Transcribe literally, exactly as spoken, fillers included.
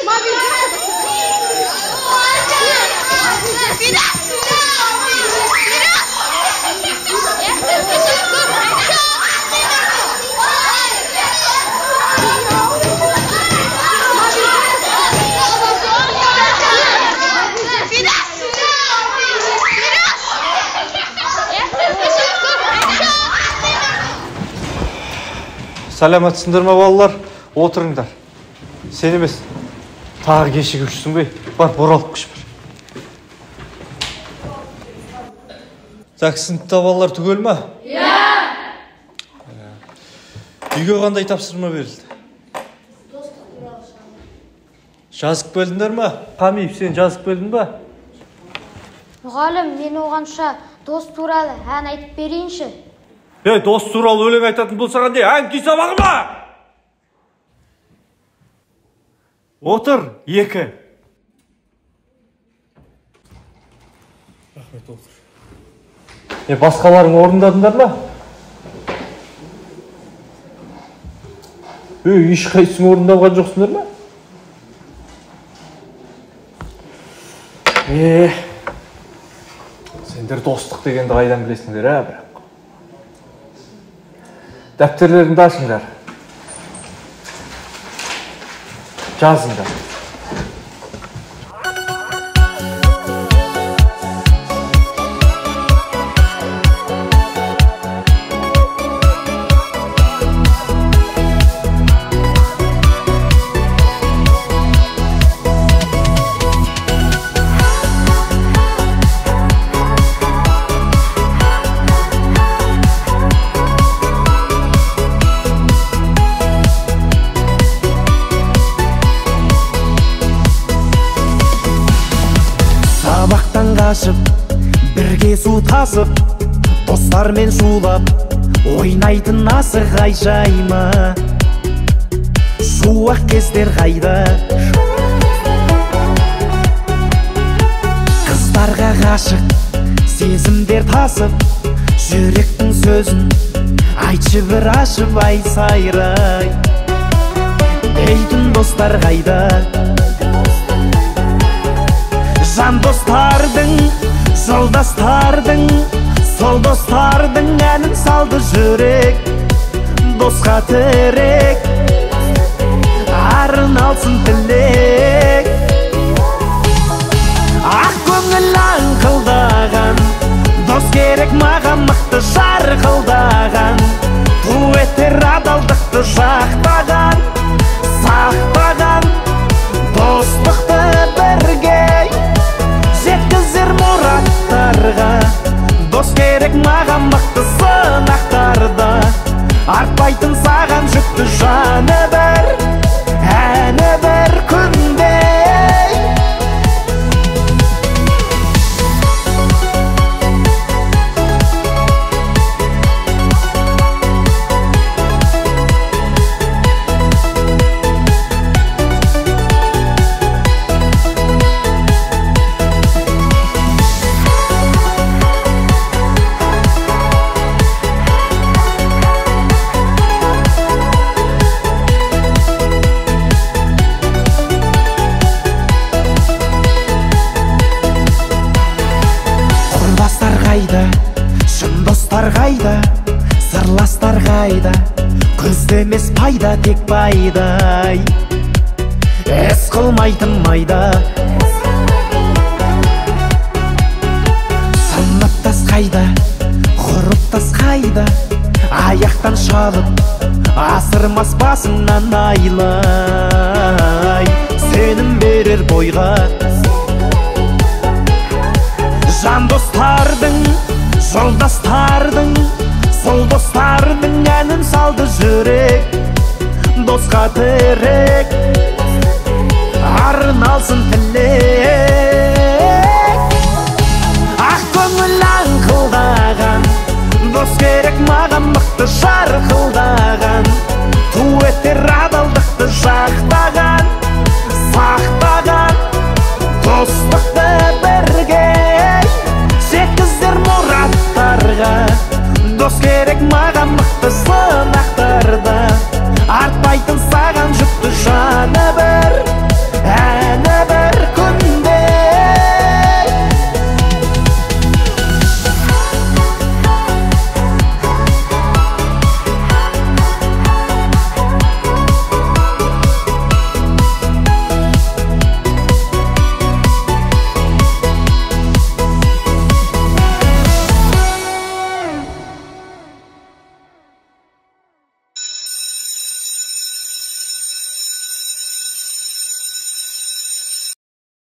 Саламатсыңдар ма балалар? Отырыңдар. Сен емес, тағы кешігушісің бе? Бар, боралып күш бар. Так, сыныпта балалар түгел ма? Иә. Үйге қандай тапсырма берілді? Жазып бөлдіңдер ма? Қамиев, сен жазып бөлдің ба? Мұғалім, мен оғанша дос туралы ән айтып берейінші. Е, дос туралы өлең айтатын болсаған де, ән күй сабағы ма? Отыр, екі. Рахмет, отыр. Е, басқаларың орындадыңдар ма? Е, ешқайсың орындалған жоқсыңдар ма? Е, сендер достық дегенді қайдан білесіңдер, ә, бірақ. Дәптерлеріңді ашыңдар. Жазыңдар. Бірге су тасып, достармен шулап, ойнайтын асық айжайма. Шуақ кездер қайда? Қыздарға ғашық, сезімдер тасып, жүректің сөзін айтшы бір ашып ай сайрай. Дейтін достар қайда? Жан достардың, жолдастардың, сол достардың әнін салды жүрек. Досқа тірек, арын алсын тілек. Ақ көңіл аңқылдаған, дос керек маған мықты жарқылдаған. Дуэттер адалдықты жақтаған, сақтаған, достықты бірге жеткізер мұраттарға. Дос керек маған мықты сынақтарда, артпайтын саған жүкті жаны бір, әні бір күнде. Шын достар қайда, сырластар қайда, көзді емес пайда тек пайдай. Әс қылмайтын майда, сыныптас қайда, ғұрыптас қайда, аяқтан шалып, асырмас басыңнан айлай. Сенім берер бойға жан достардың, жолдастардың, сол достардың әнін салды жүрек. Досқа тірек, арын алсын тілек. Ақ көңіл аңқылдаған, дос керек маған мықты жарқыл